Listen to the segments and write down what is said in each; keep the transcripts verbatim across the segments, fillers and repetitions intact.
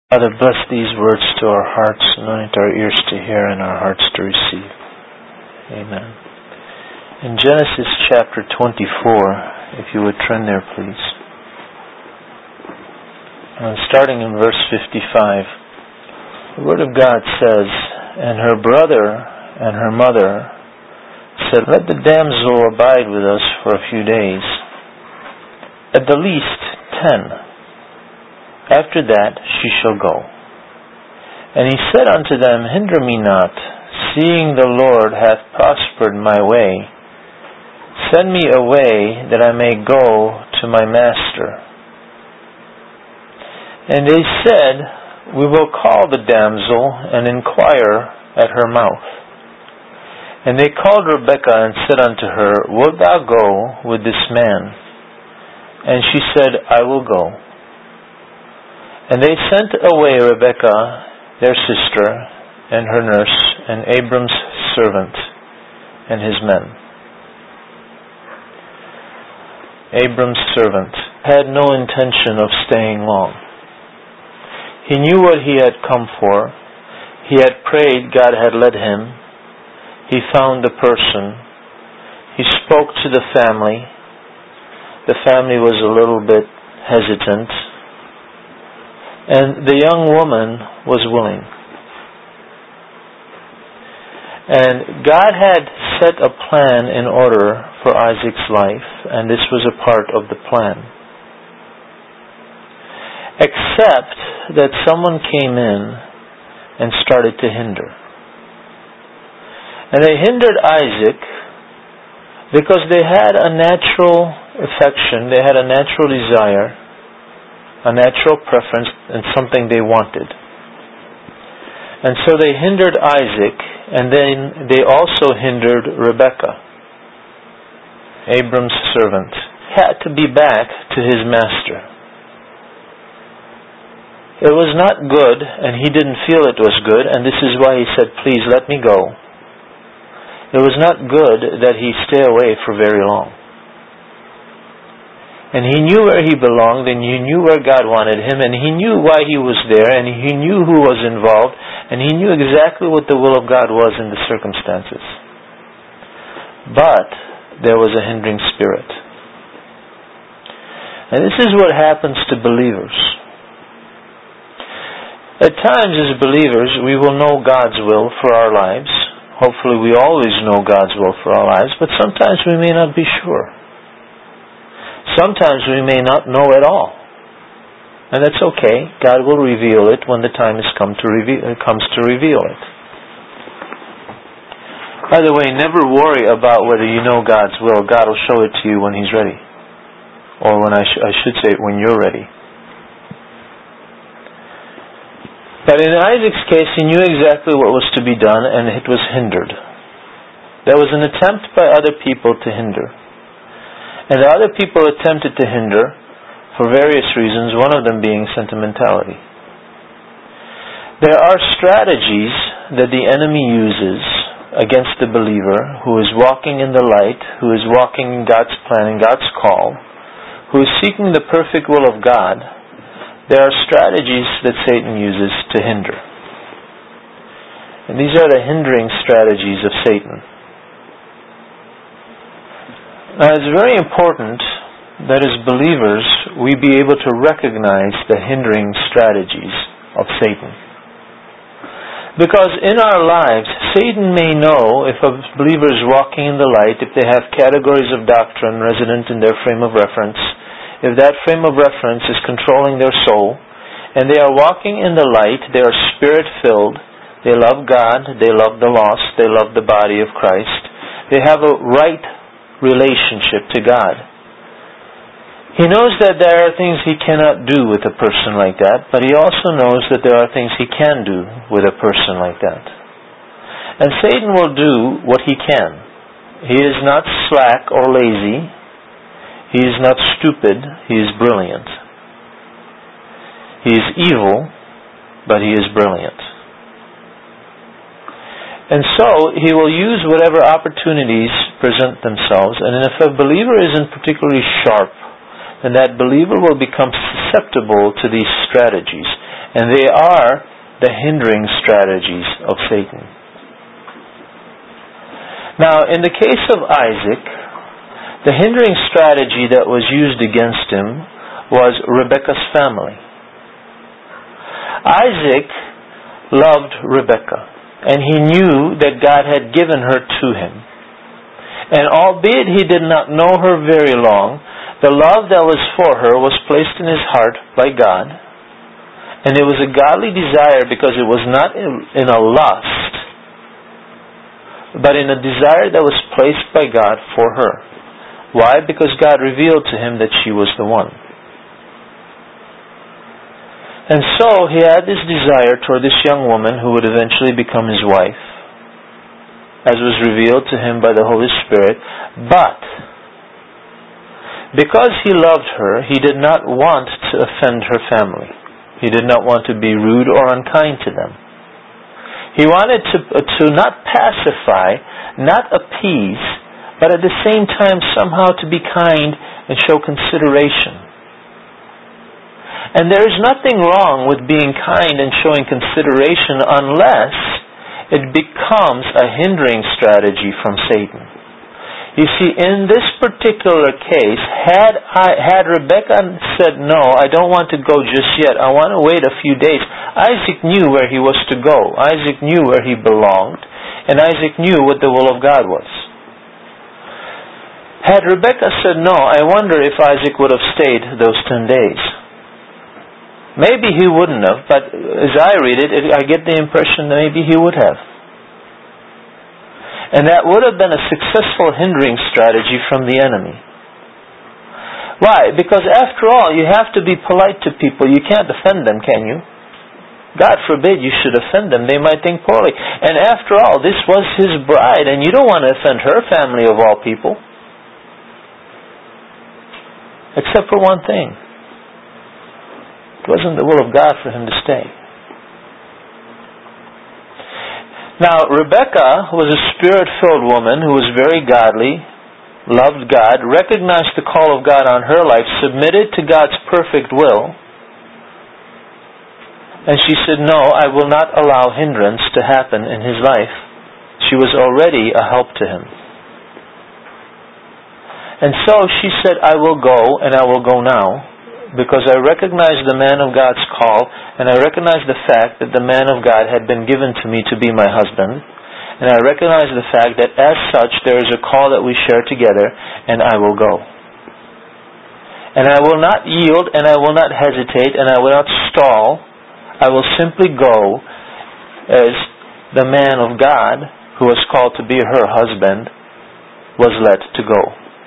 Father, bless these words to our hearts, anoint our ears to hear and our hearts to receive. Amen. In Genesis chapter twenty-four, if you would turn there, please. And starting in verse fifty-five, the Word of God says, "And her brother and her mother said, Let the damsel abide with us for a few days, at the least ten. After that she shall go. And he said unto them, Hinder me not, seeing the Lord hath prospered my way. Send me away, that I may go to my master. And they said, We will call the damsel, and inquire at her mouth. And they called Rebekah, and said unto her, Wilt thou go with this man? And she said, I will go. And they sent away Rebekah, their sister, and her nurse, and Abram's servant, and his men. Abram's servant had no intention of staying long. He knew what he had come for. He had prayed, God had led him. He found the person. He spoke to the family. The family was a little bit hesitant. And the young woman was willing. And God had set a plan in order for Isaac's life, and this was a part of the plan. Except that someone came in and started to hinder. And they hindered Isaac because they had a natural affection, they had a natural desire, a natural preference, and something they wanted. And so they hindered Isaac, and then they also hindered Rebekah. Abram's servant had to be back to his master. It was not good, and he didn't feel it was good, and this is why he said, Please let me go. It was not good that he stay away for very long. And he knew where he belonged, and he knew where God wanted him, and he knew why he was there, and he knew who was involved, and he knew exactly what the will of God was in the circumstances. But there was a hindering spirit. And this is what happens to believers. At times as believers, we will know God's will for our lives. Hopefully we always know God's will for our lives, but sometimes we may not be sure. Sometimes we may not know at all. And that's okay. God will reveal it when the time has come to reveal, comes to reveal it. By the way, never worry about whether you know God's will. God will show it to you when He's ready. Or when I, sh- I should say, when you're ready. But in Isaac's case, he knew exactly what was to be done, and it was hindered. There was an attempt by other people to hinder. And the other people attempted to hinder for various reasons, one of them being sentimentality. There are strategies that the enemy uses against the believer who is walking in the light, who is walking in God's plan and God's call, who is seeking the perfect will of God. There are strategies that Satan uses to hinder. And these are the hindering strategies of Satan. Now, it's very important that as believers we be able to recognize the hindering strategies of Satan. Because in our lives, Satan may know if a believer is walking in the light, if they have categories of doctrine resident in their frame of reference, if that frame of reference is controlling their soul, and they are walking in the light, they are Spirit-filled, they love God, they love the lost, they love the body of Christ, they have a right relationship to God. He knows that there are things he cannot do with a person like that, but he also knows that there are things he can do with a person like that. And Satan will do what he can. He is not slack or lazy. He is not stupid. He is brilliant. He is evil, but he is brilliant. And so, he will use whatever opportunities present themselves, and if a believer isn't particularly sharp, then that believer will become susceptible to these strategies. And they are the hindering strategies of Satan. Now, in the case of Isaac, the hindering strategy that was used against him was Rebekah's family. Isaac loved Rebekah, and he knew that God had given her to him. And albeit he did not know her very long, the love that was for her was placed in his heart by God. And it was a godly desire because it was not in a lust, but in a desire that was placed by God for her. Why? Because God revealed to him that she was the one. And so he had this desire toward this young woman who would eventually become his wife, as was revealed to him by the Holy Spirit. But because he loved her, he did not want to offend her family. He did not want to be rude or unkind to them. He wanted to, to not pacify, not appease, but at the same time somehow to be kind and show consideration. And there is nothing wrong with being kind and showing consideration unless it becomes a hindering strategy from Satan. You see, in this particular case, had I, had Rebekah said, no, I don't want to go just yet, I want to wait a few days, Isaac knew where he was to go. Isaac knew where he belonged, and Isaac knew what the will of God was. Had Rebekah said, no, I wonder if Isaac would have stayed those ten days. Maybe he wouldn't have, but as I read it, I get the impression that maybe he would have. And that would have been a successful hindering strategy from the enemy. Why? Because after all, you have to be polite to people. You can't offend them, can you? God forbid you should offend them. They might think poorly. And after all, this was his bride, and you don't want to offend her family of all people. Except for one thing. It wasn't the will of God for him to stay. Now, Rebekah was a spirit-filled woman who was very godly, loved God, recognized the call of God on her life, submitted to God's perfect will, and she said, no, I will not allow hindrance to happen in his life. She was already a help to him. And so she said, I will go, and I will go now, because I recognize the man of God's call, and I recognize the fact that the man of God had been given to me to be my husband, and I recognize the fact that as such there is a call that we share together, and I will go. And I will not yield, and I will not hesitate, and I will not stall. I will simply go as the man of God, who was called to be her husband, was led to go.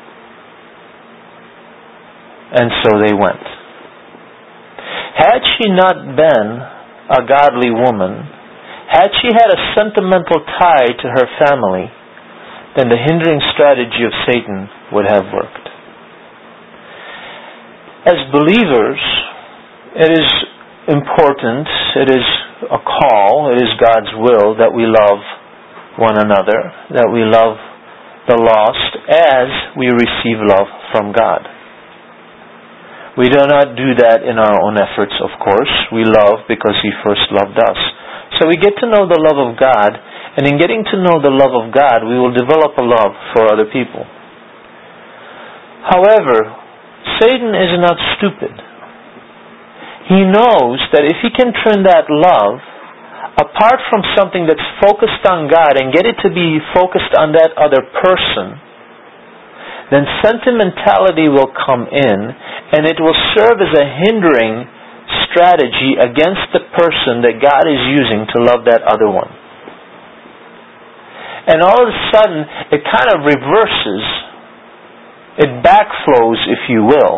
And so they went. Had she not been a godly woman, had she had a sentimental tie to her family, then the hindering strategy of Satan would have worked. As believers, it is important, it is a call, it is God's will that we love one another, that we love the lost as we receive love from God. We do not do that in our own efforts, of course. We love because He first loved us. So we get to know the love of God, and in getting to know the love of God, we will develop a love for other people. However, Satan is not stupid. He knows that if he can turn that love apart from something that's focused on God and get it to be focused on that other person, then sentimentality will come in, and it will serve as a hindering strategy against the person that God is using to love that other one. And all of a sudden, it kind of reverses, it backflows, if you will,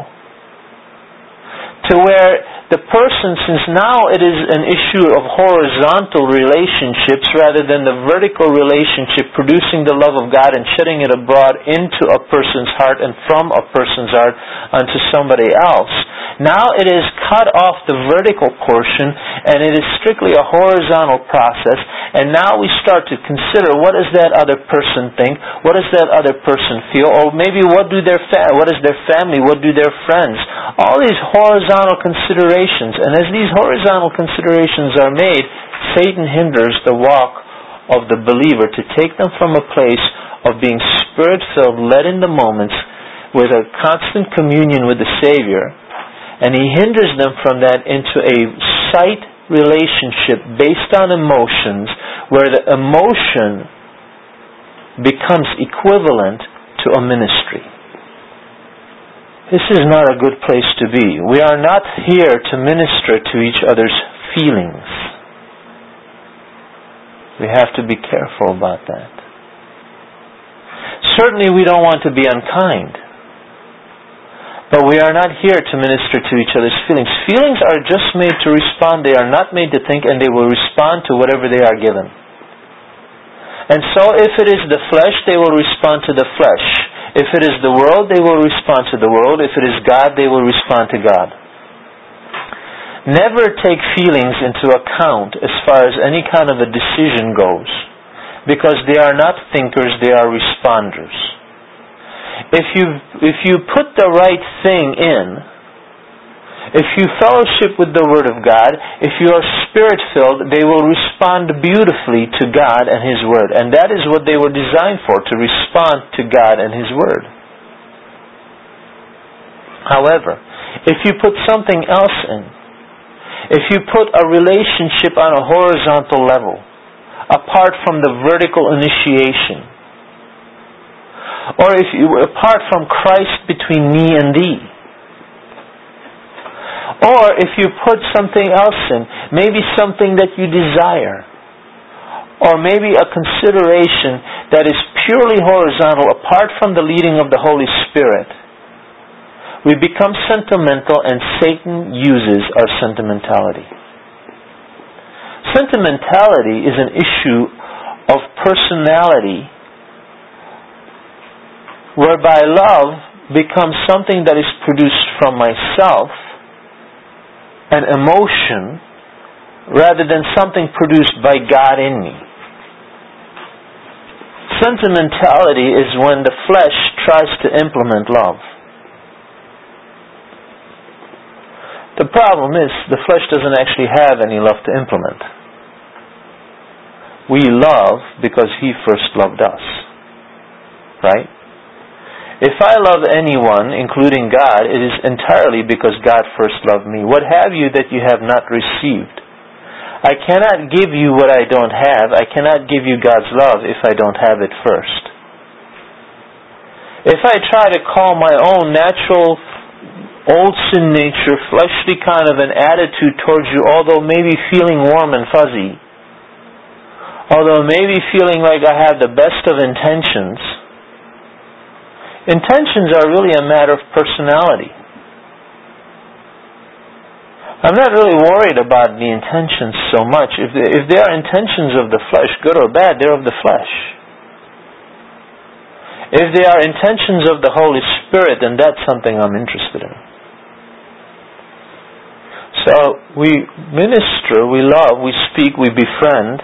to where the person, since now it is an issue of horizontal relationships rather than the vertical relationship producing the love of God and shedding it abroad into a person's heart and from a person's heart unto somebody else, now it is cut off the vertical portion and it is strictly a horizontal process, and now we start to consider what does that other person think, what does that other person feel, or maybe what do their fa- what is their family, what do their friends, all these horizontal considerations considerations. And as these horizontal considerations are made, Satan hinders the walk of the believer to take them from a place of being Spirit-filled, led in the moments, with a constant communion with the Savior, and he hinders them from that into a sight relationship based on emotions, where the emotion becomes equivalent to a ministry. This is not a good place to be. We are not here to minister to each other's feelings. We have to be careful about that. Certainly we don't want to be unkind. But we are not here to minister to each other's feelings. Feelings are just made to respond. They are not made to think, and they will respond to whatever they are given. And so if it is the flesh, they will respond to the flesh. If it is the world, they will respond to the world. If it is God, they will respond to God. Never take feelings into account as far as any kind of a decision goes, because they are not thinkers, they are responders. If you if you put the right thing in, if you fellowship with the Word of God, if you are Spirit-filled, they will respond beautifully to God and His Word. And that is what they were designed for, to respond to God and His Word. However, if you put something else in, if you put a relationship on a horizontal level, apart from the vertical initiation, or if you apart from Christ between me and thee, or if you put something else in, maybe something that you desire, or maybe a consideration that is purely horizontal, apart from the leading of the Holy Spirit, we become sentimental, and Satan uses our sentimentality. Sentimentality is an issue of personality, whereby love becomes something that is produced from myself, an emotion, rather than something produced by God in me. Sentimentality is when the flesh tries to implement love. The problem is, the flesh doesn't actually have any love to implement. We love because He first loved us. Right? If I love anyone, including God, it is entirely because God first loved me. What have you that you have not received? I cannot give you what I don't have. I cannot give you God's love if I don't have it first. If I try to call my own natural, old sin nature, fleshly kind of an attitude towards you, although maybe feeling warm and fuzzy, although maybe feeling like I have the best of intentions, intentions are really a matter of personality. I'm not really worried about the intentions so much. If they, if they are intentions of the flesh, good or bad, they're of the flesh. If they are intentions of the Holy Spirit, then that's something I'm interested in. So we minister, we love, we speak, we befriend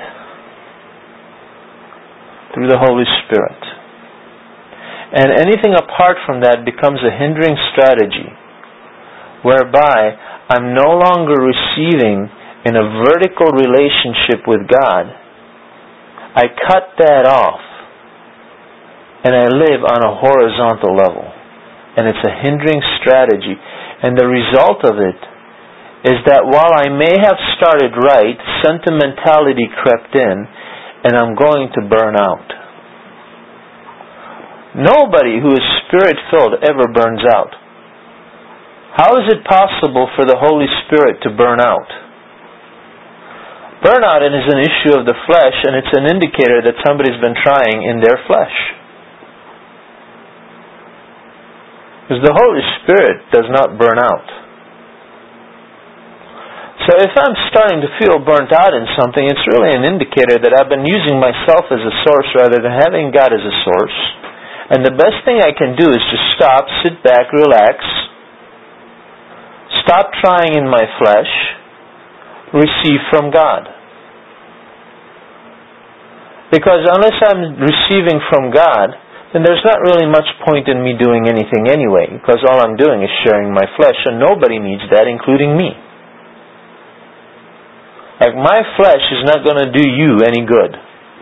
through the Holy Spirit. And anything apart from that becomes a hindering strategy, whereby I'm no longer receiving in a vertical relationship with God. I cut that off, and I live on a horizontal level. And it's a hindering strategy. And the result of it is that while I may have started right, sentimentality crept in, and I'm going to burn out. Nobody who is Spirit-filled ever burns out. How is it possible for the Holy Spirit to burn out? Burnout is an issue of the flesh, and it's an indicator that somebody's been trying in their flesh. Because the Holy Spirit does not burn out. So if I'm starting to feel burnt out in something, it's really an indicator that I've been using myself as a source rather than having God as a source. And the best thing I can do is just stop, sit back, relax, stop trying in my flesh, receive from God. Because unless I'm receiving from God, then there's not really much point in me doing anything anyway, because all I'm doing is sharing my flesh, and nobody needs that, including me. Like, my flesh is not going to do you any good.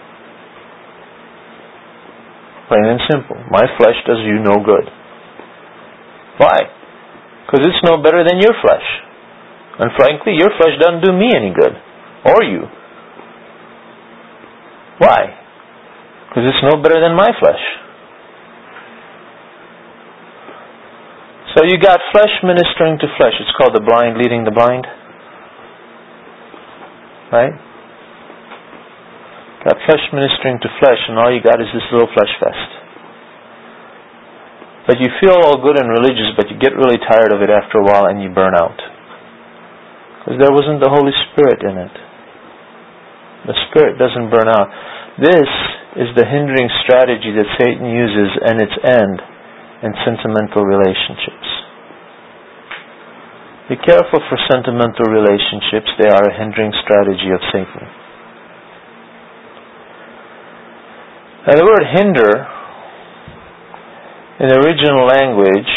Plain and simple. My flesh does you no good. Why? Because it's no better than your flesh. And frankly, your flesh doesn't do me any good. Or you. Why? Because it's no better than my flesh. So you got flesh ministering to flesh. It's called the blind leading the blind. Right? Got flesh ministering to flesh, and all you got is this little flesh fest. But you feel all good and religious, but you get really tired of it after a while and you burn out. Because there wasn't the Holy Spirit in it. The Spirit doesn't burn out. This is the hindering strategy that Satan uses, and its end in sentimental relationships. Be careful for sentimental relationships. They are a hindering strategy of Satan. Now, the word hinder in the original language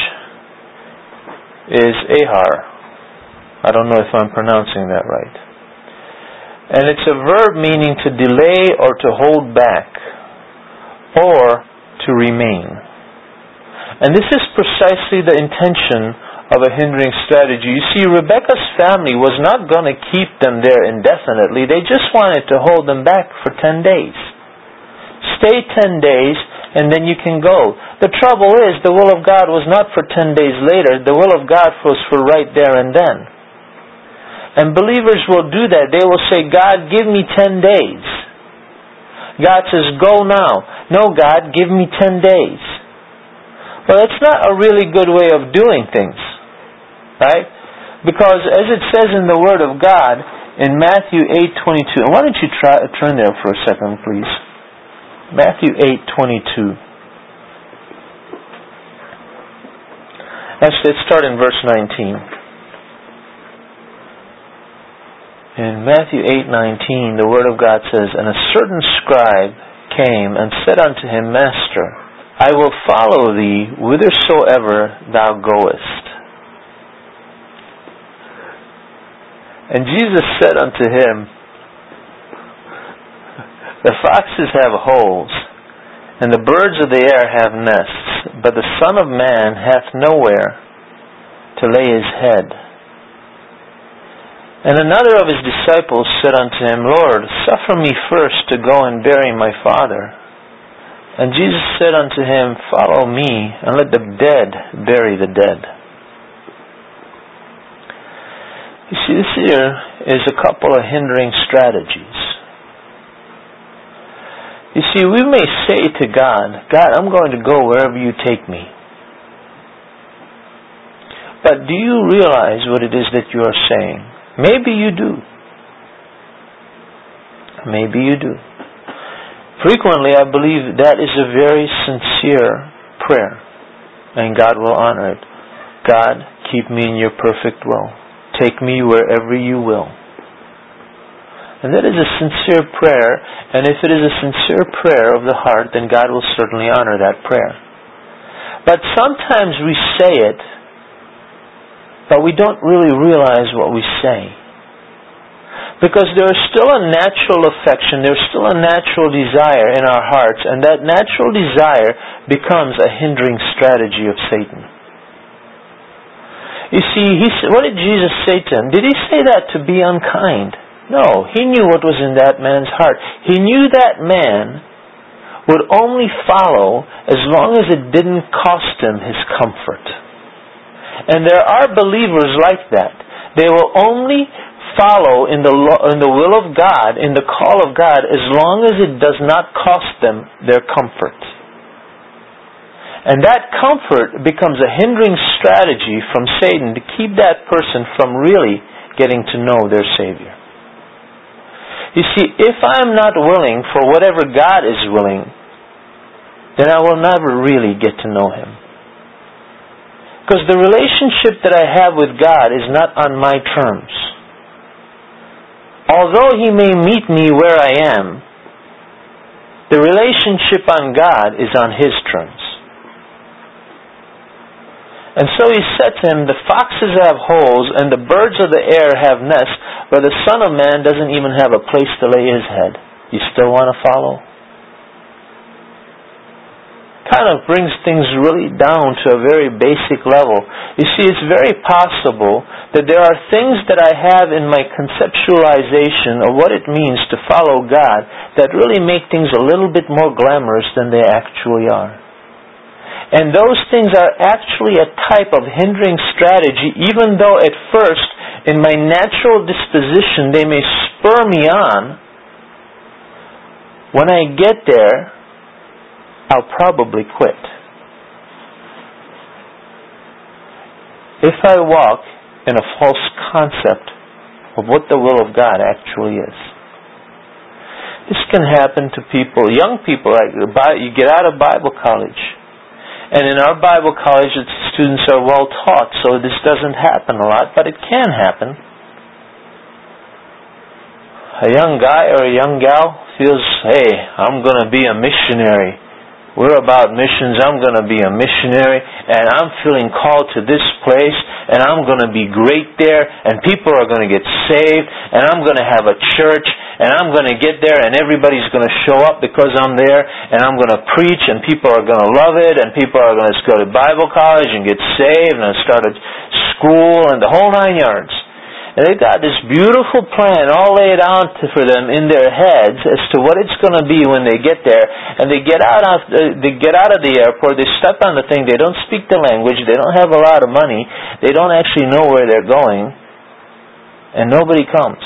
is ahar. I don't know if I'm pronouncing that right. And it's a verb meaning to delay or to hold back or to remain. And this is precisely the intention of a hindering strategy. You see, Rebekah's family was not going to keep them there indefinitely. They just wanted to hold them back for ten days. Stay ten days, and then you can go. The trouble is, the will of God was not for ten days later. The will of God was for right there and then. And believers will do that. They will say, God, give me ten days. God says, go now. No, God, give me ten days. Well, that's not a really good way of doing things. Right? Because as it says in the Word of God, in Matthew eight twenty-two, and why don't you try, turn there for a second, please. Matthew eight twenty-two. Actually, let's start in verse nineteen. In Matthew eight nineteen, the Word of God says, and a certain scribe came and said unto him, Master, I will follow thee whithersoever thou goest. And Jesus said unto him, the foxes have holes, and the birds of the air have nests, but the Son of Man hath nowhere to lay his head. And another of his disciples said unto him, Lord, suffer me first to go and bury my father. And Jesus said unto him, Follow me, and let the dead bury the dead. You see, this here is a couple of hindering strategies. You see, we may say to God, God, I'm going to go wherever you take me. But do you realize what it is that you are saying? Maybe you do. Maybe you do. Frequently, I believe that is a very sincere prayer, and God will honor it. God, keep me in your perfect will. Take me wherever you will. And that is a sincere prayer, and if it is a sincere prayer of the heart, then God will certainly honor that prayer. But sometimes we say it, but we don't really realize what we say. Because there is still a natural affection, there's still a natural desire in our hearts, and that natural desire becomes a hindering strategy of Satan. You see, he, what did Jesus say to him? Did he say that to be unkind? No, he knew what was in that man's heart. He knew that man would only follow as long as it didn't cost him his comfort. And there are believers like that. They will only follow in the in the will of God, in the call of God, as long as it does not cost them their comfort. And that comfort becomes a hindering strategy from Satan to keep that person from really getting to know their Savior. You see, if I am not willing for whatever God is willing, then I will never really get to know Him. Because the relationship that I have with God is not on my terms. Although He may meet me where I am, the relationship on God is on His terms. And so he said to him, the foxes have holes, and the birds of the air have nests, but the Son of Man doesn't even have a place to lay his head. You still want to follow? Kind of brings things really down to a very basic level. You see, it's very possible that there are things that I have in my conceptualization of what it means to follow God that really make things a little bit more glamorous than they actually are. And those things are actually a type of hindering strategy, even though at first, in my natural disposition, they may spur me on. When I get there, I'll probably quit. If I walk in a false concept of what the will of God actually is. This can happen to people, young people. Like you get out of Bible college. And in our Bible college, the students are well taught, so this doesn't happen a lot, but it can happen. A young guy or a young gal feels, hey, I'm going to be a missionary. We're about missions. I'm going to be a missionary, and I'm feeling called to this place, and I'm going to be great there, and people are going to get saved, and I'm going to have a church, and I'm going to get there, and everybody's going to show up because I'm there, and I'm going to preach, and people are going to love it, and people are going to go to Bible college and get saved, and start a school, and the whole nine yards. And they've got this beautiful plan all laid out for them in their heads as to what it's going to be when they get there. And they get out of uh, they get out of the airport, they step on the thing, they don't speak the language, they don't have a lot of money, they don't actually know where they're going, and nobody comes.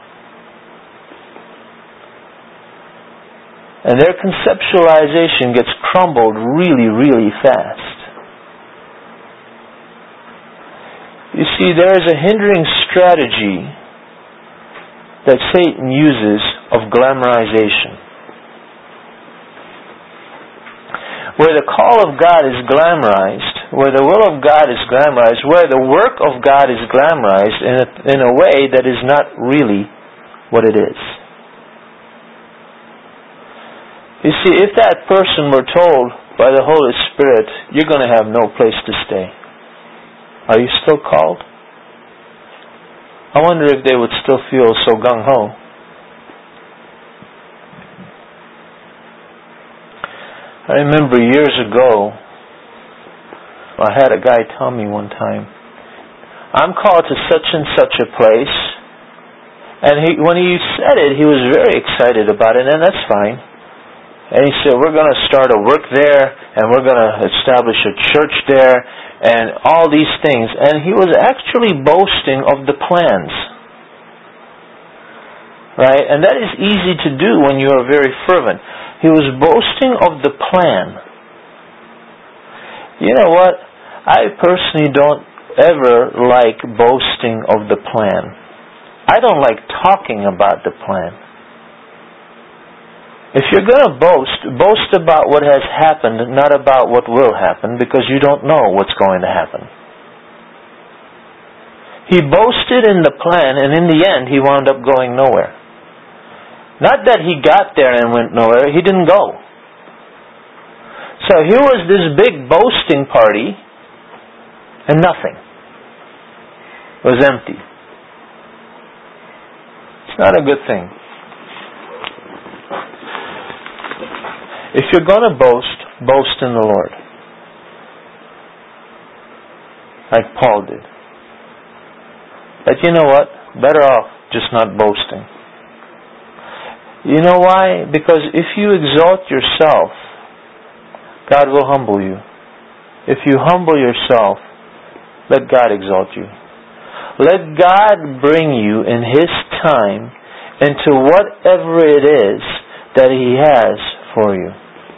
And their conceptualization gets crumbled really, really fast. You see, there is a hindering strategy that Satan uses of glamorization. Where the call of God is glamorized, where the will of God is glamorized, where the work of God is glamorized in a, in a way that is not really what it is. You see, if that person were told by the Holy Spirit, you're going to have no place to stay, are you still called? I wonder if they would still feel so gung-ho. I remember years ago, I had a guy tell me one time, I'm called to such and such a place. And he, when he said it, he was very excited about it, and that's fine. And he said, we're going to start a work there, and we're going to establish a church there, and all these things. And he was actually boasting of the plans. Right? And that is easy to do when you are very fervent. He was boasting of the plan. You know what? I personally don't ever like boasting of the plan. I don't like talking about the plan. If you're going to boast, boast about what has happened, not about what will happen, because you don't know what's going to happen. He boasted in the plan, and in the end, he wound up going nowhere. Not that he got there and went nowhere, he didn't go. So here was this big boasting party, and nothing. It was empty. It's not a good thing. If you're going to boast, boast in the Lord. Like Paul did. But you know what? Better off just not boasting. You know why? Because if you exalt yourself, God will humble you. If you humble yourself, let God exalt you. Let God bring you in His time into whatever it is that He has for you.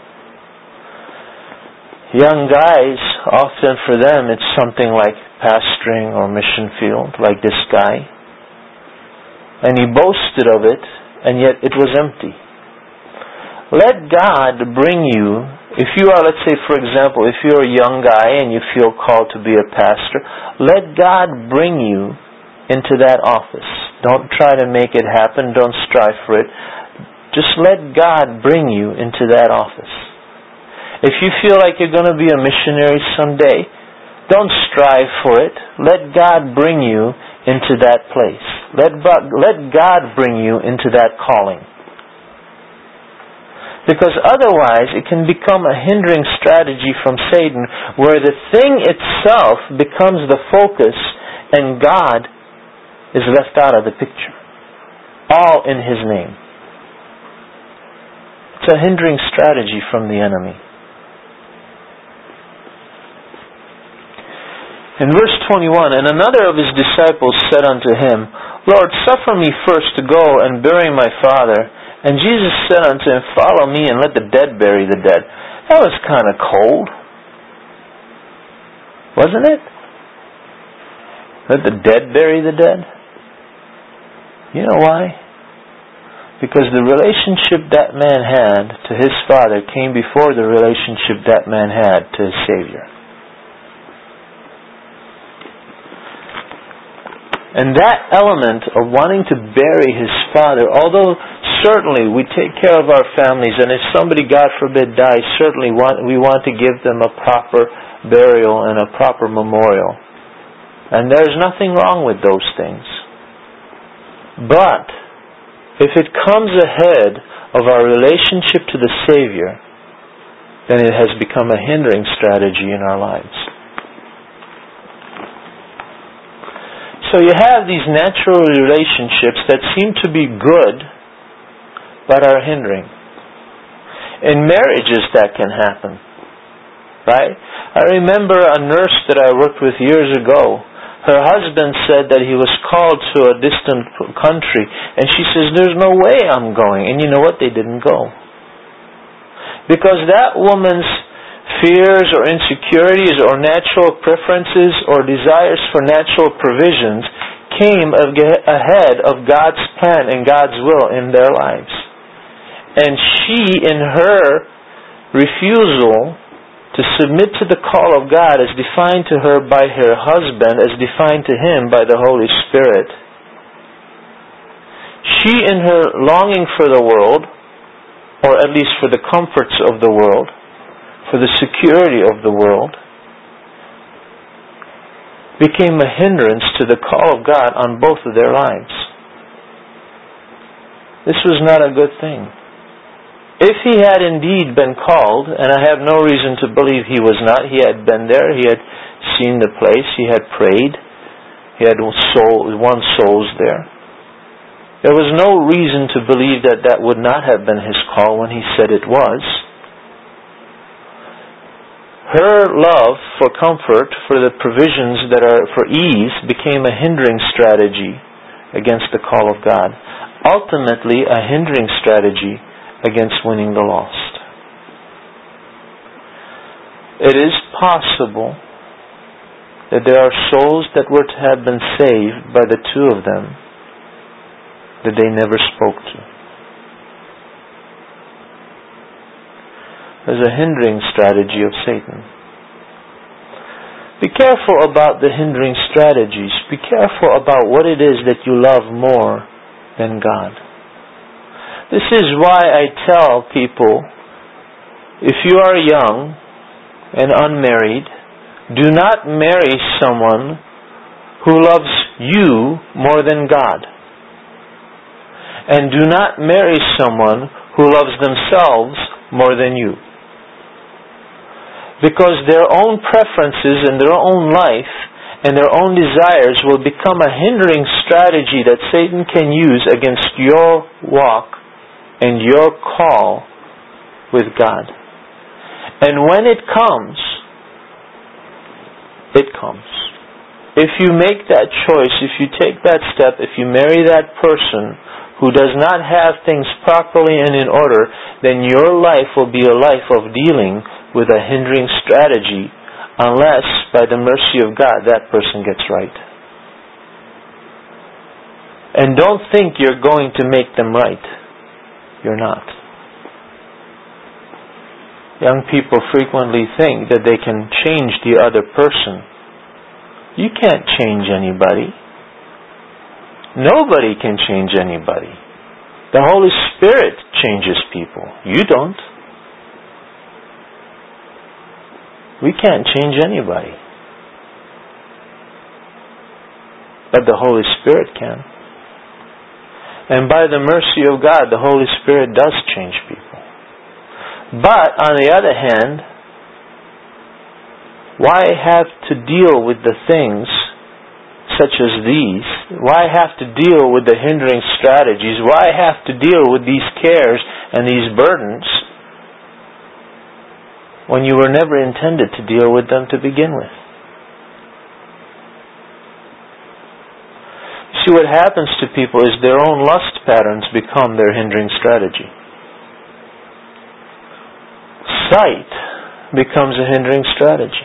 Young guys, often for them it's something like pastoring or mission field, like this guy. And he boasted of it, and yet it was empty. Let God bring you, if you are, let's say for example, if you're a young guy and you feel called to be a pastor, let God bring you into that office. Don't try to make it happen, don't strive for it. Just let God bring you into that office. If you feel like you're going to be a missionary someday, Don't strive for it. Let God bring you into that place. Let, let God bring you into that calling. Because otherwise it can become a hindering strategy from Satan where the thing itself becomes the focus and God is left out of the picture. All in His name. It's a hindering strategy from the enemy. In verse twenty-one, and another of His disciples said unto Him, Lord, suffer me first to go and bury my father. And Jesus said unto him, Follow me and let the dead bury the dead. That was kind of cold. Wasn't it? Let the dead bury the dead? You know why? Because the relationship that man had to his Father came before the relationship that man had to his Savior. And that element of wanting to bury his father, although certainly we take care of our families, and if somebody, God forbid, dies, certainly want, we want to give them a proper burial and a proper memorial. And there's nothing wrong with those things. But if it comes ahead of our relationship to the Savior, then it has become a hindering strategy in our lives. So you have these natural relationships that seem to be good, but are hindering. In marriages that can happen. Right? I remember a nurse that I worked with years ago. Her husband said that he was called to a distant country, and she says, there's no way I'm going. And you know what? They didn't go. Because that woman's fears or insecurities or natural preferences or desires for natural provisions came ahead of God's plan and God's will in their lives. And she, in her refusal to submit to the call of God as defined to her by her husband, as defined to him by the Holy Spirit, she, in her longing for the world, or at least for the comforts of the world, for the security of the world, became a hindrance to the call of God on both of their lives. This was not a good thing. If he had indeed been called, and I have no reason to believe he was not, he had been there, he had seen the place, he had prayed, he had soul, won souls there. There was no reason to believe that that would not have been his call when he said it was. Her love for comfort, for the provisions that are for ease, became a hindering strategy against the call of God. Ultimately, a hindering strategy against winning the lost. It is possible that there are souls that were to have been saved by the two of them that they never spoke to. There's a hindering strategy of Satan. Be careful about the hindering strategies. Be careful about what it is that you love more than God. This is why I tell people, if you are young and unmarried, do not marry someone who loves you more than God. And do not marry someone who loves themselves more than you. Because their own preferences and their own life and their own desires will become a hindering strategy that Satan can use against your walk and your call with God. And when it comes, it comes. If you make that choice, if you take that step, if you marry that person who does not have things properly and in order, then your life will be a life of dealing with a hindering strategy unless, by the mercy of God, that person gets right. And don't think you're going to make them right. You're not. Young people frequently think that they can change the other person. You can't change anybody. Nobody can change anybody. The Holy Spirit changes people. You don't. We can't change anybody. but the Holy Spirit can. And by the mercy of God, the Holy Spirit does change people. But, on the other hand, why have to deal with the things such as these? Why have to deal with the hindering strategies? Why have to deal with these cares and these burdens when you were never intended to deal with them to begin with? See, what happens to people is their own lust patterns become their hindering strategy. Sight becomes a hindering strategy.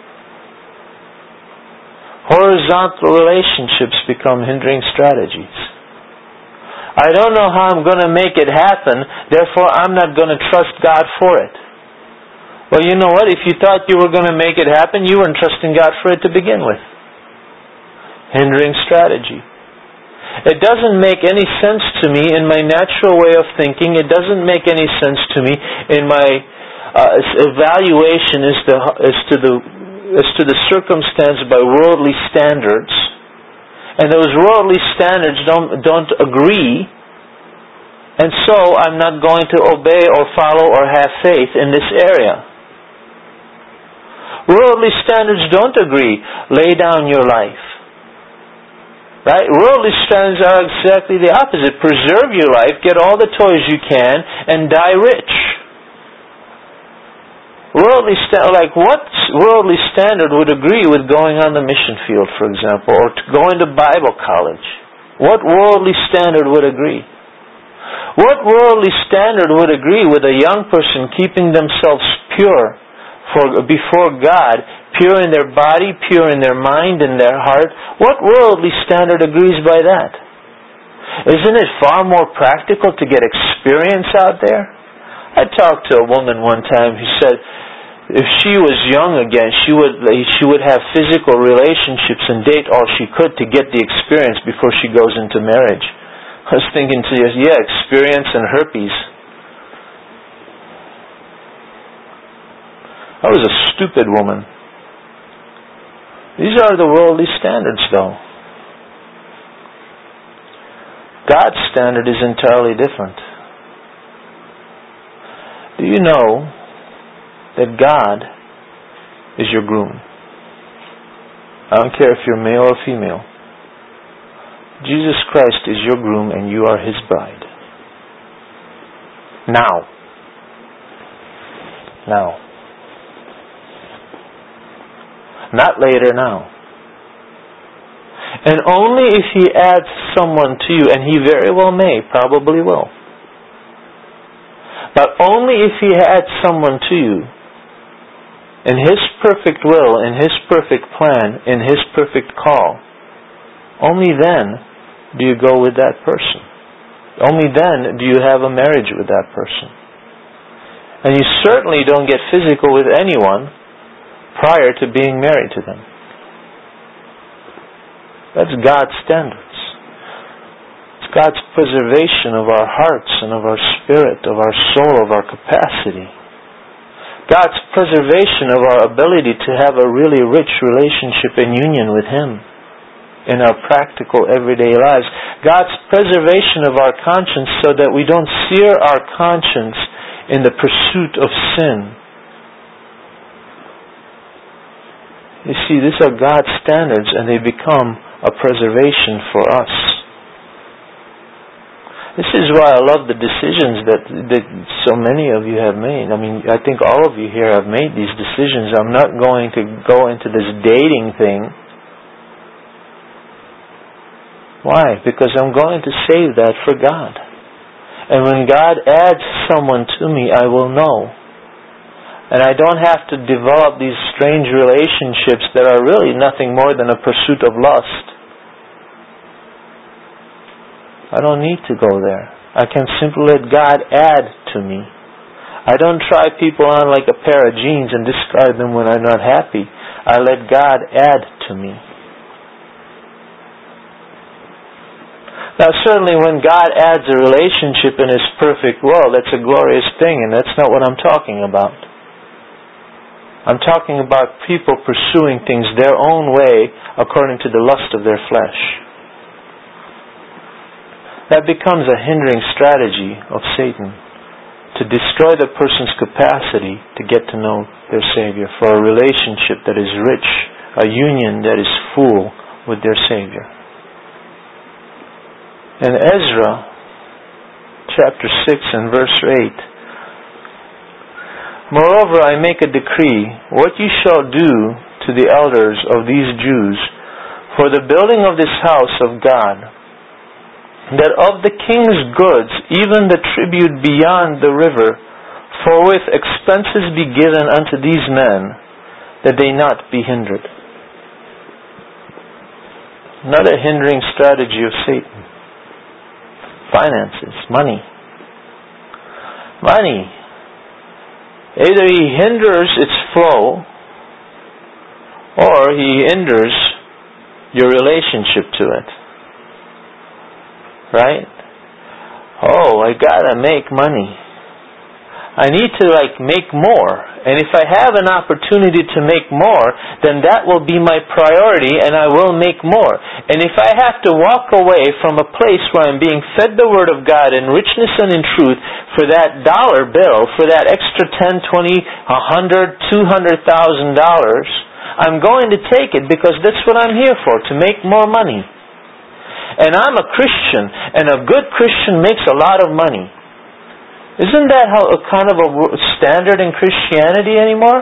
Horizontal relationships become hindering strategies. I don't know how I'm going to make it happen, therefore I'm not going to trust God for it. Well, you know what? If you thought you were going to make it happen, you weren't trusting God for it to begin with. Hindering strategy. It doesn't make any sense to me in my natural way of thinking. It doesn't make any sense to me in my uh, evaluation as to, as to the as to the circumstance by worldly standards. And those worldly standards don't don't agree, and so I'm not going to obey or follow or have faith in this area. Worldly standards don't agree. Lay down your life. Right? Worldly standards are exactly the opposite. Preserve your life, get all the toys you can, and die rich. Worldly sta- like what worldly standard would agree with going on the mission field, for example, or to going to Bible college? What worldly standard would agree? What worldly standard would agree with a young person keeping themselves pure for before God, pure in their body, pure in their mind and their heart? What worldly standard agrees by that? Isn't it far more practical to get experience out there? I talked to a woman one time who said if she was young again, she would she would have physical relationships and date all she could to get the experience before she goes into marriage. I was thinking to you, yeah, experience and herpes. I was a stupid woman. These are the worldly standards, though. God's standard is entirely different. Do you know that God is your groom? I don't care if you're male or female. Jesus Christ is your groom and you are His bride. Now. Now. Not later, now. And only if He adds someone to you, and He very well may, probably will. But only if He adds someone to you, in His perfect will, in His perfect plan, in His perfect call, only then do you go with that person. Only then do you have a marriage with that person. And you certainly don't get physical with anyone prior to being married to them. That's God's standards. It's God's preservation of our hearts and of our spirit, of our soul, of our capacity. God's preservation of our ability to have a really rich relationship and union with Him in our practical everyday lives. God's preservation of our conscience so that we don't sear our conscience in the pursuit of sin. You see, these are God's standards and they become a preservation for us. This is why I love the decisions that, that so many of you have made. I mean, I think all of you here have made these decisions. I'm not going to go into this dating thing. Why? Because I'm going to save that for God. And when God adds someone to me, I will know. And I don't have to develop these strange relationships that are really nothing more than a pursuit of lust. I don't need to go there. I can simply let God add to me. I don't try people on like a pair of jeans and discard them when I'm not happy. I let God add to me. Now certainly when God adds a relationship in His perfect will, that's a glorious thing, and that's not what I'm talking about. I'm talking about people pursuing things their own way according to the lust of their flesh. That becomes a hindering strategy of Satan to destroy the person's capacity to get to know their Savior, for a relationship that is rich, a union that is full with their Savior. In Ezra chapter six and verse eight, moreover, I make a decree, what ye shall do to the elders of these Jews for the building of this house of God, that of the king's goods, even the tribute beyond the river, forthwith expenses be given unto these men, that they not be hindered. Another hindering strategy of Satan. Finances, money. Money. Either he hinders its flow, or he hinders your relationship to it. Right? Oh, I gotta make money. I need to like make more. And if I have an opportunity to make more, then that will be my priority and I will make more. And if I have to walk away from a place where I'm being fed the Word of God in richness and in truth for that dollar bill, for that extra ten, twenty, a hundred, two hundred thousand dollars, I'm going to take it because that's what I'm here for, to make more money. And I'm a Christian, and a good Christian makes a lot of money. Isn't that how a kind of a standard in Christianity anymore?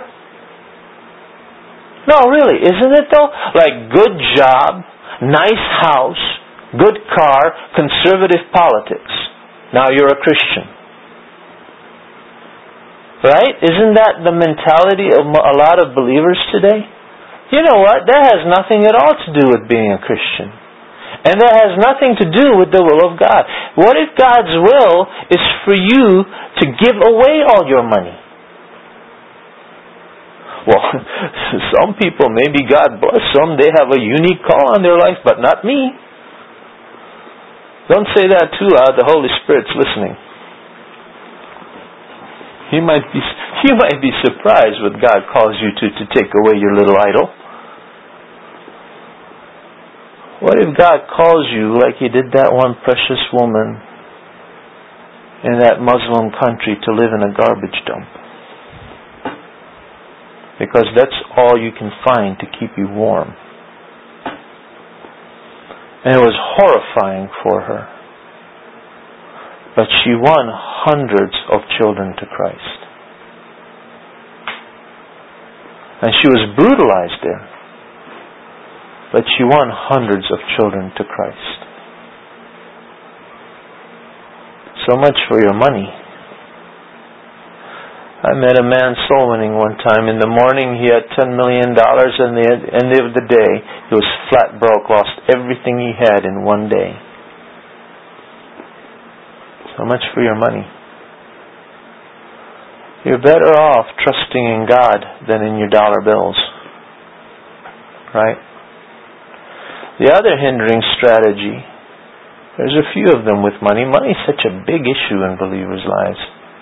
No, really, isn't it though? Like good job, nice house, good car, conservative politics. Now you're a Christian. Right? Isn't that the mentality of a lot of believers today? You know what? That has nothing at all to do with being a Christian. And that has nothing to do with the will of God. What if God's will is for you to give away all your money? Well, some people, maybe God bless them, they have a unique call on their life, but not me. Don't say that too loud, the Holy Spirit's listening. He might be, you might be surprised what God calls you to, to take away your little idol. What if God calls you like He did that one precious woman in that Muslim country to live in a garbage dump? Because that's all you can find to keep you warm. And it was horrifying for her. But she won hundreds of children to Christ. And she was brutalized there. But she won hundreds of children to Christ. So much for your money. I met a man soul winning one time. In the morning he had ten million dollars, and at the end of the day he was flat broke, lost everything he had in one day. So much for your money. You're better off trusting in God than in your dollar bills. Right? The other hindering strategy, there's a few of them with money. Money is such a big issue in believers' lives.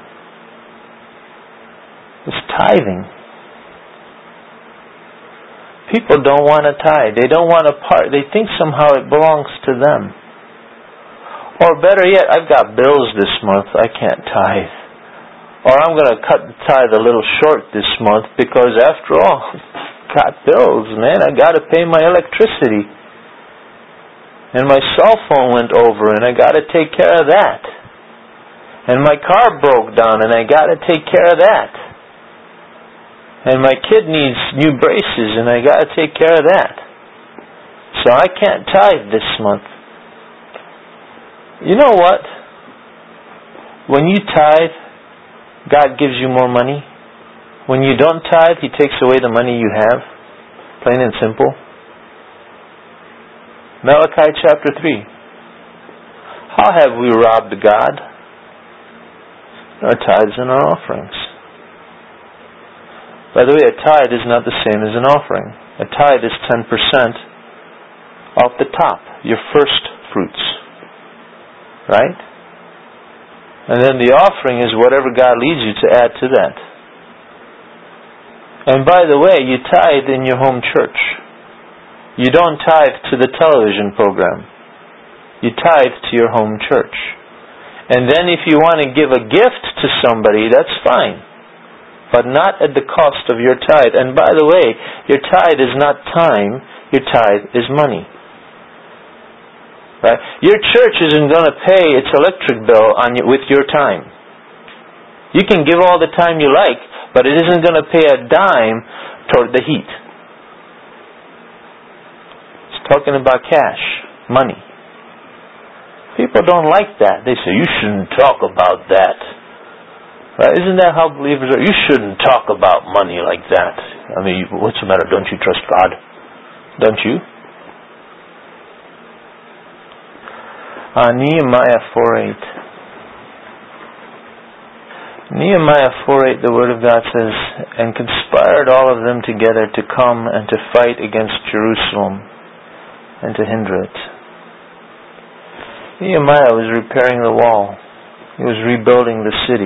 It's tithing. People don't want to tithe. They don't want to part. They think somehow it belongs to them. Or better yet, I've got bills this month, I can't tithe. Or I'm going to cut the tithe a little short this month because after all, I've got bills, man. I got to pay my electricity. And my cell phone went over and I got to take care of that. And my car broke down and I got to take care of that. And my kid needs new braces and I got to take care of that. So I can't tithe this month. You know what? When you tithe, God gives you more money. When you don't tithe, He takes away the money you have. Plain and simple. Malachi chapter three. How have we robbed God? Our tithes and our offerings. By the way, a tithe is not the same as an offering. A tithe is ten percent off the top, your first fruits. Right? And then the offering is whatever God leads you to add to that. And by the way, you tithe in your home church. You don't tithe to the television program. You tithe to your home church. And then if you want to give a gift to somebody, that's fine. But not at the cost of your tithe. And by the way, your tithe is not time, your tithe is money. Right? Your church isn't going to pay its electric bill on you, with your time. You can give all the time you like, but it isn't going to pay a dime toward the heat. It's talking about cash, money. People don't like that. They say, you shouldn't talk about that. Right? Isn't that how believers are? You shouldn't talk about money like that. I mean, what's the matter? Don't you trust God? Don't you? Uh, Nehemiah four eight. Nehemiah four eight, the Word of God says, and conspired all of them together to come and to fight against Jerusalem and to hinder it. Nehemiah was repairing the wall. He was rebuilding the city.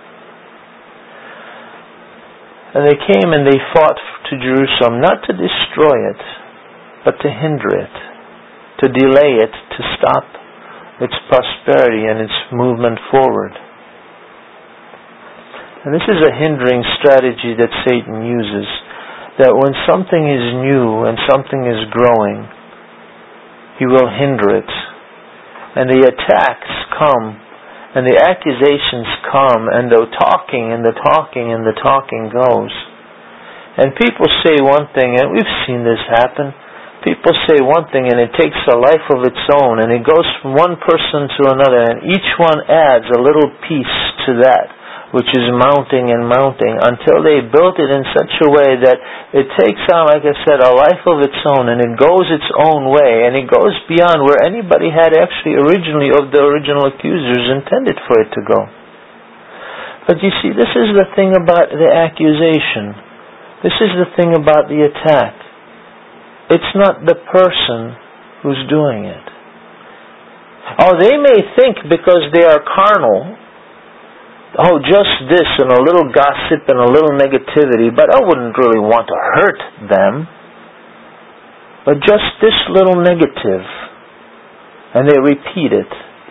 And they came and they fought to Jerusalem, not to destroy it, but to hinder it, to delay it, to stop its prosperity and its movement forward. And this is a hindering strategy that Satan uses, that when something is new and something is growing, he will hinder it. And the attacks come, and the accusations come, and the talking, and the talking, and the talking goes. And people say one thing, and we've seen this happen. People say one thing, and it takes a life of its own, and it goes from one person to another, and each one adds a little piece to that, which is mounting and mounting, until they built it in such a way that it takes on, like I said, a life of its own, and it goes its own way, and it goes beyond where anybody had actually originally, of the original accusers, intended for it to go. But you see, this is the thing about the accusation. This is the thing about the attack. It's not the person who's doing it. Oh, they may think because they are carnal, oh, just this and a little gossip and a little negativity, but I wouldn't really want to hurt them. But just this little negative, and they repeat it.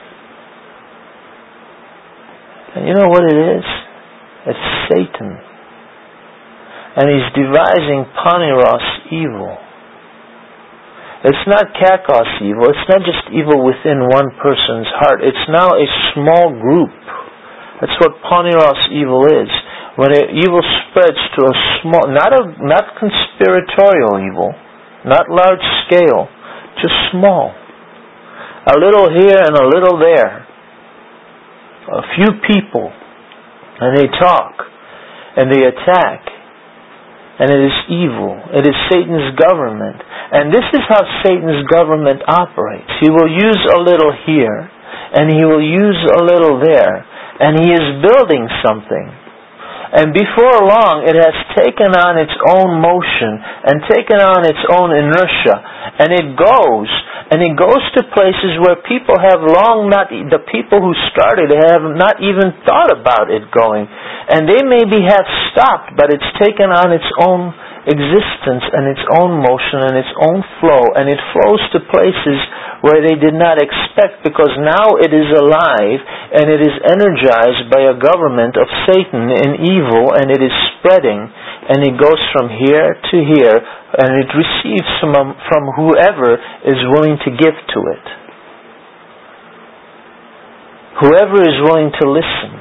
And you know what it is? It's Satan. And he's devising Paniros evil. It's not Kakos evil. It's not just evil within one person's heart. It's now a small group. That's what Paniros evil is. When an evil spreads to a small, not a not conspiratorial evil, not large scale, just small. A little here and a little there. A few people, and they talk, and they attack, and it is evil. It is Satan's government. And this is how Satan's government operates. He will use a little here, and he will use a little there. And he is building something. And before long, it has taken on its own motion and taken on its own inertia. And it goes, and it goes to places where people have long not, the people who started have not even thought about it going. And they maybe have stopped, but it's taken on its own existence and its own motion and its own flow. And it flows to places where they did not expect, because now it is alive and it is energized by a government of Satan and evil, and it is spreading, and it goes from here to here, and it receives from, from whoever is willing to give to it. Whoever is willing to listen.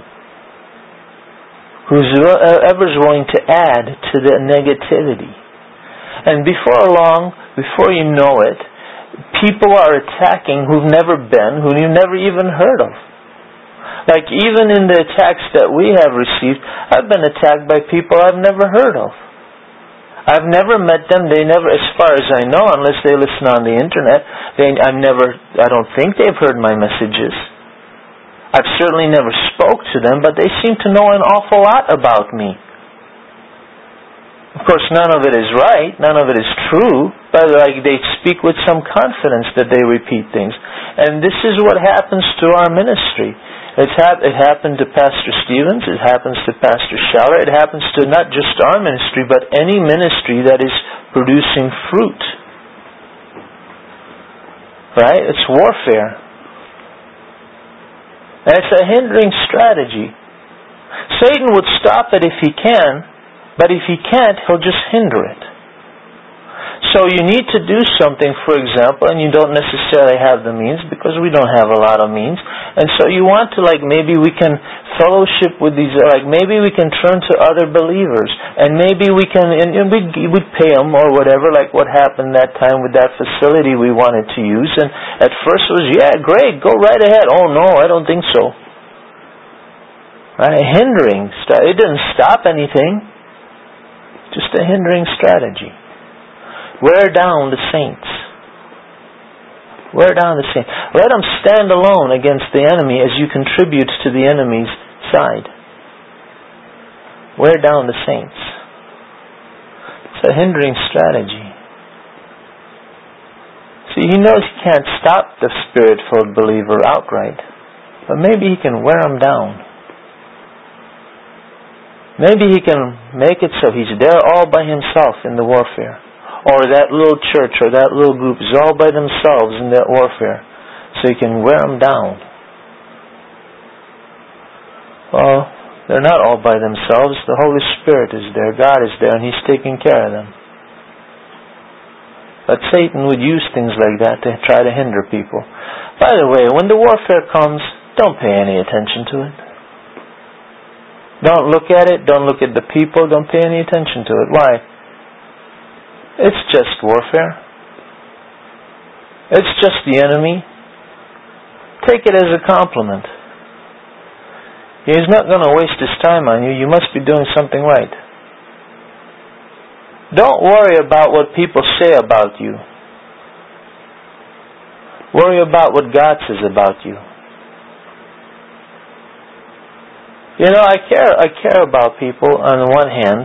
Whoever is willing to add to the negativity. And before long, before you know it, people are attacking who've never been, who you've never even heard of. Like even in the attacks that we have received, I've been attacked by people I've never heard of. I've never met them. They never, as far as I know, unless they listen on the internet, they, I've never, I don't think they've heard my messages. I've certainly never spoke to them, but they seem to know an awful lot about me. Of course, none of it is right, none of it is true, but like they speak with some confidence that they repeat things. And this is what happens to our ministry. It's hap- it happened to Pastor Stevens. It happens to Pastor Schaller. It happens to not just our ministry, but any ministry that is producing fruit. Right? It's warfare. And it's a hindering strategy. Satan would stop it if he can, but if he can't, he'll just hinder it. So you need to do something, for example, and you don't necessarily have the means, because we don't have a lot of means. And so you want to, like, maybe we can fellowship with these, like, maybe we can turn to other believers, and maybe we can, and, and we'd, we'd pay them or whatever, like what happened that time with that facility we wanted to use. And at first it was, yeah, great, go right ahead. Oh, no, I don't think so. Right? Hindering. It didn't stop anything. Just a hindering strategy. Wear down the saints. Wear down the saints. Let them stand alone against the enemy as you contribute to the enemy's side. Wear down the saints. It's a hindering strategy. See, he knows he can't stop the Spirit-filled believer outright, but maybe he can wear him down. Maybe he can make it so he's there all by himself in the warfare. Or that little church or that little group is all by themselves in that warfare. So you can wear them down. Well, they're not all by themselves. The Holy Spirit is there. God is there, and He's taking care of them. But Satan would use things like that to try to hinder people. By the way, when the warfare comes, don't pay any attention to it. Don't look at it. Don't look at the people. Don't pay any attention to it. Why? It's just warfare. It's just the enemy. Take it as a compliment. He's not going to waste his time on you. You must be doing something right. Don't worry about what people say about you. Worry about what God says about you. You know, I care, I care about people on the one hand.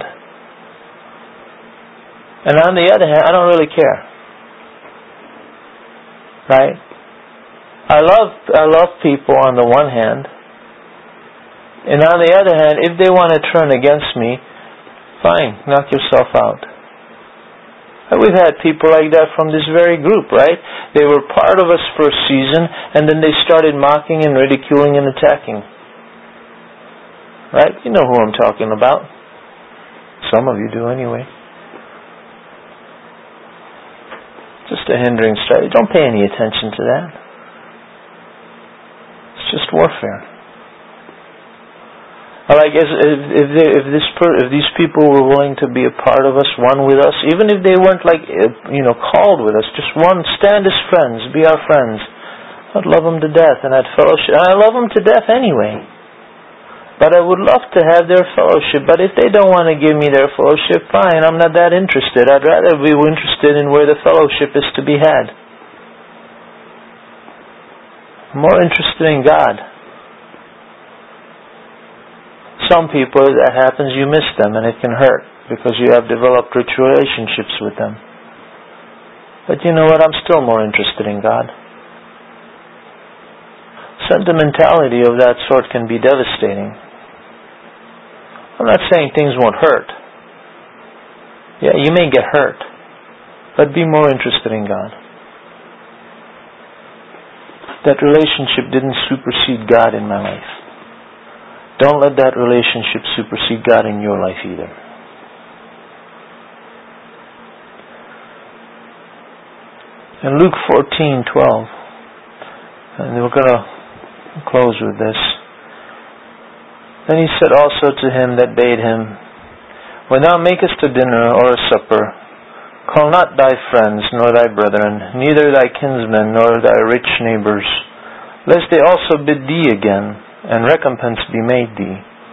And on the other hand, I don't really care. Right? I love I love people on the one hand. And on the other hand, if they want to turn against me, fine, knock yourself out. And we've had people like that from this very group, right? They were part of us for a season, and then they started mocking and ridiculing and attacking. Right? You know who I'm talking about. Some of you do anyway. Just a hindering strategy. Don't pay any attention to that. It's just warfare. Like if if, they, if this if these people were willing to be a part of us, one with us, even if they weren't like you know called with us, just one, stand as friends, be our friends. I'd love them to death, and I'd fellowship. And I love them to death anyway. But I would love to have their fellowship. But if they don't want to give me their fellowship, fine, I'm not that interested. I'd rather be interested in where the fellowship is to be had. I'm more interested in God. Some people, that happens, you miss them and it can hurt because you have developed rich relationships with them. But you know what? I'm still more interested in God. Sentimentality of that sort can be devastating. I'm not saying things won't hurt. Yeah, you may get hurt, but be more interested in God. That relationship didn't supersede God in my life. Don't let that relationship supersede God in your life either. In Luke fourteen twelve, and we're going to close with this. Then he said also to him that bade him, When thou makest a dinner or a supper, call not thy friends, nor thy brethren, neither thy kinsmen, nor thy rich neighbors, lest they also bid thee again, and recompense be made thee.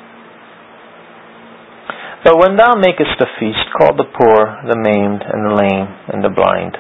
But when thou makest a feast, call the poor, the maimed, and the lame, and the blind.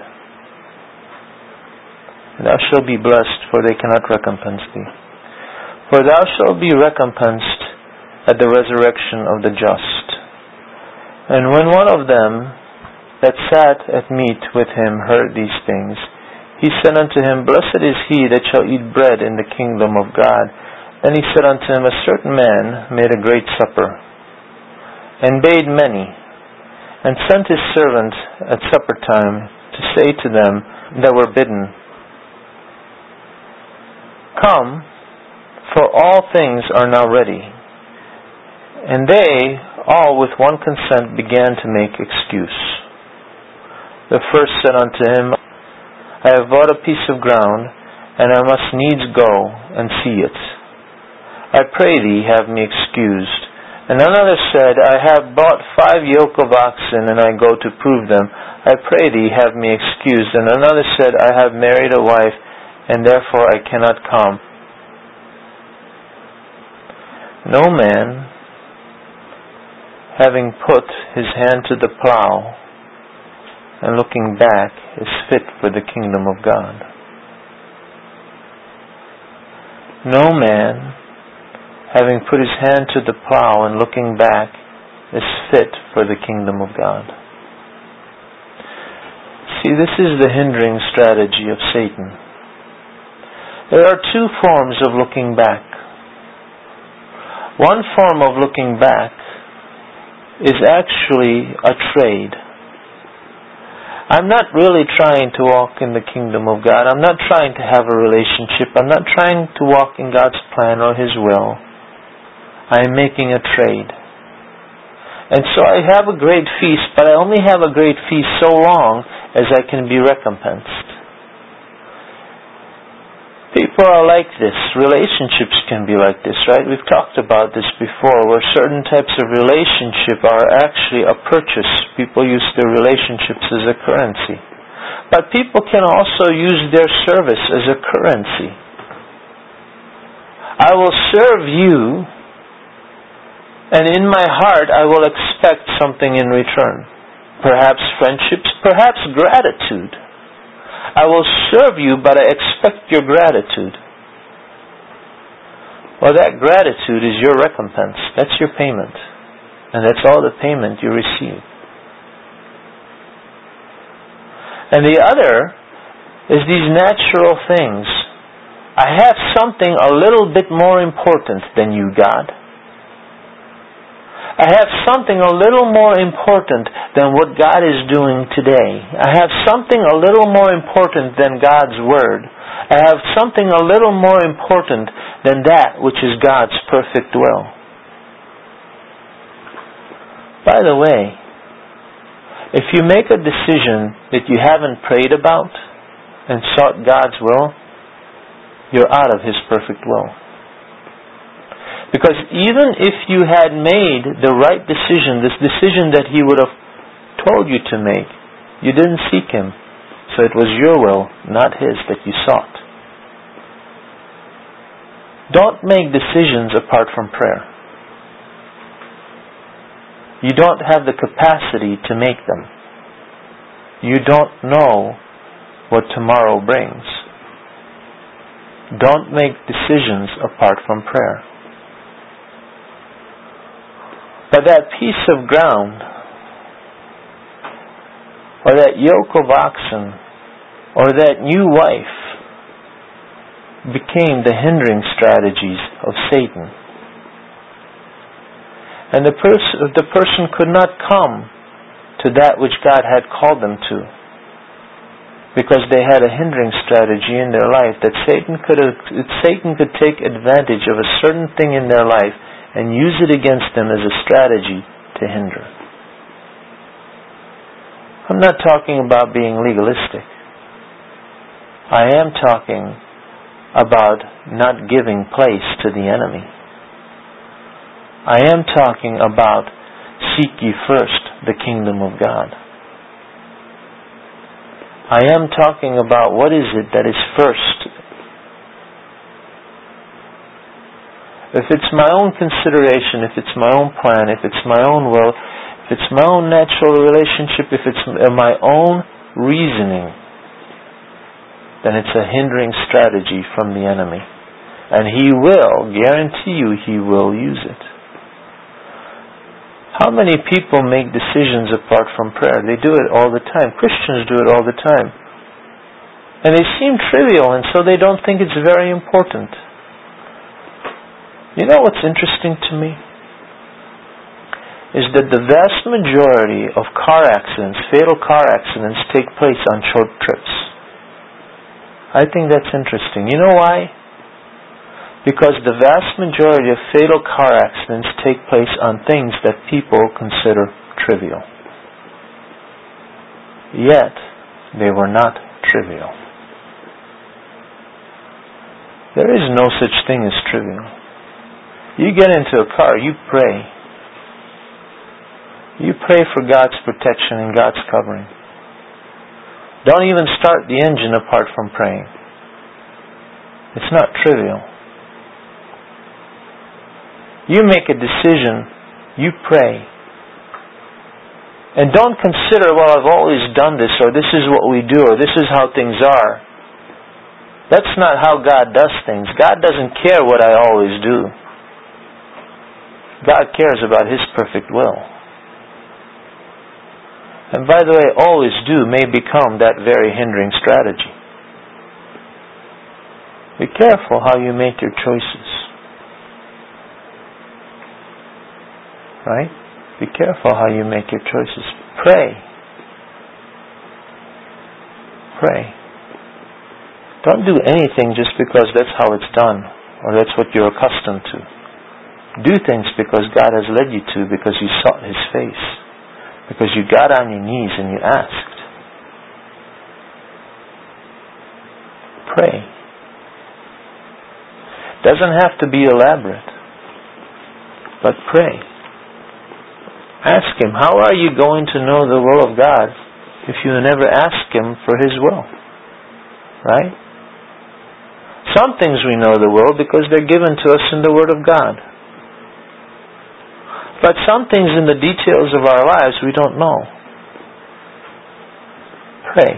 And thou shalt be blessed, for they cannot recompense thee. For thou shalt be recompensed at the resurrection of the just. And when one of them that sat at meat with him heard these things, he said unto him, Blessed is he that shall eat bread in the kingdom of God. Then he said unto him, A certain man made a great supper, and bade many, and sent his servant at supper time to say to them that were bidden, Come, for all things are now ready. And they all with one consent began to make excuse. The first said unto him, I have bought a piece of ground, and I must needs go and see it. I pray thee, have me excused. And another said, I have bought five yoke of oxen, and I go to prove them. I pray thee, have me excused. And another said, I have married a wife, and therefore I cannot come. No man, having put his hand to the plow and looking back, is fit for the kingdom of God. No man, having put his hand to the plow and looking back, is fit for the kingdom of God. See, this is the hindering strategy of Satan. There are two forms of looking back. One form of looking back is actually a trade. I'm not really trying to walk in the kingdom of God. I'm not trying to have a relationship. I'm not trying to walk in God's plan or His will. I am making a trade. And so I have a great feast, but I only have a great feast so long as I can be recompensed. People are like this. Relationships can be like this, right? We've talked about this before, where certain types of relationship are actually a purchase. People use their relationships as a currency. But people can also use their service as a currency. I will serve you, and in my heart I will expect something in return. Perhaps friendships, perhaps gratitude. I will serve you, but I expect your gratitude. Well, that gratitude is your recompense. That's your payment. And that's all the payment you receive. And the other is these natural things. I have something a little bit more important than you, God. I have something a little more important than what God is doing today. I have something a little more important than God's Word. I have something a little more important than that which is God's perfect will. By the way, if you make a decision that you haven't prayed about and sought God's will, you're out of His perfect will. Because even if you had made the right decision, this decision that He would have told you to make, you didn't seek Him. So it was your will, not His, that you sought. Don't make decisions apart from prayer. You don't have the capacity to make them. You don't know what tomorrow brings. Don't make decisions apart from prayer. But that piece of ground, or that yoke of oxen, or that new wife, became the hindering strategies of Satan. And the, pers- the person could not come to that which God had called them to, because they had a hindering strategy in their life, that Satan could have, Satan could take advantage of a certain thing in their life and use it against them as a strategy to hinder. I'm not talking about being legalistic. I am talking about not giving place to the enemy. I am talking about seek ye first the kingdom of God. I am talking about what is it that is first. If it's my own consideration, if it's my own plan, if it's my own will, if it's my own natural relationship, if it's my own reasoning, then it's a hindering strategy from the enemy. And he will, guarantee you, he will use it. How many people make decisions apart from prayer? They do it all the time. Christians do it all the time. And they seem trivial, and so they don't think it's very important. You know what's interesting to me? Is that the vast majority of car accidents, fatal car accidents, take place on short trips. I think that's interesting. You know why? Because the vast majority of fatal car accidents take place on things that people consider trivial. Yet, they were not trivial. There is no such thing as trivial. You get into a car, you pray. You pray for God's protection and God's covering. Don't even start the engine apart from praying. It's not trivial. You make a decision, you pray. And don't consider, well, I've always done this, or this is what we do, or this is how things are. That's not how God does things. God doesn't care what I always do. God cares about His perfect will. And by the way, always do may become that very hindering strategy. Be careful how you make your choices. Right? Be careful how you make your choices. Pray. Pray. Don't do anything just because that's how it's done, or that's what you're accustomed to. Do things because God has led you to, because you sought His face. Because you got on your knees and you asked. Pray. Doesn't have to be elaborate. But pray. Ask Him, how are you going to know the will of God if you never ask Him for His will? Right? Some things we know the will because they're given to us in the Word of God. But some things in the details of our lives we don't know. Pray.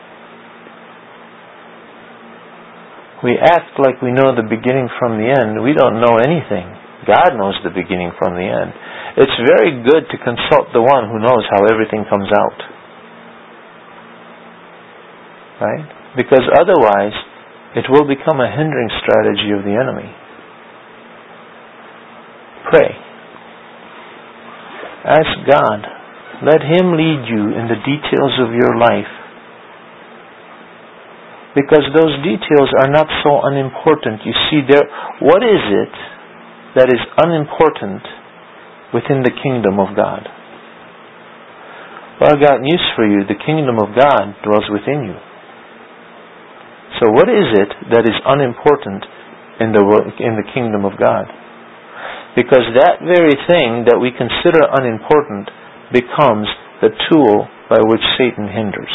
We act like we know the beginning from the end. We don't know anything. God knows the beginning from the end. It's very good to consult the one who knows how everything comes out. Right? Because otherwise, it will become a hindering strategy of the enemy. Pray. Ask God. Let Him lead you in the details of your life. Because those details are not so unimportant. You see, there. What is it that is unimportant within the kingdom of God? Well, I got news for you. The kingdom of God dwells within you. So what is it that is unimportant in the in the kingdom of God? Because that very thing that we consider unimportant becomes the tool by which Satan hinders.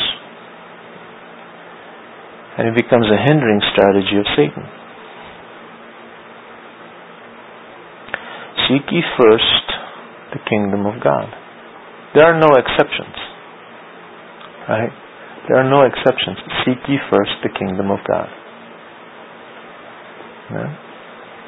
And it becomes a hindering strategy of Satan. Seek ye first the kingdom of God. There are no exceptions. Right? There are no exceptions. Seek ye first the kingdom of God. Yeah?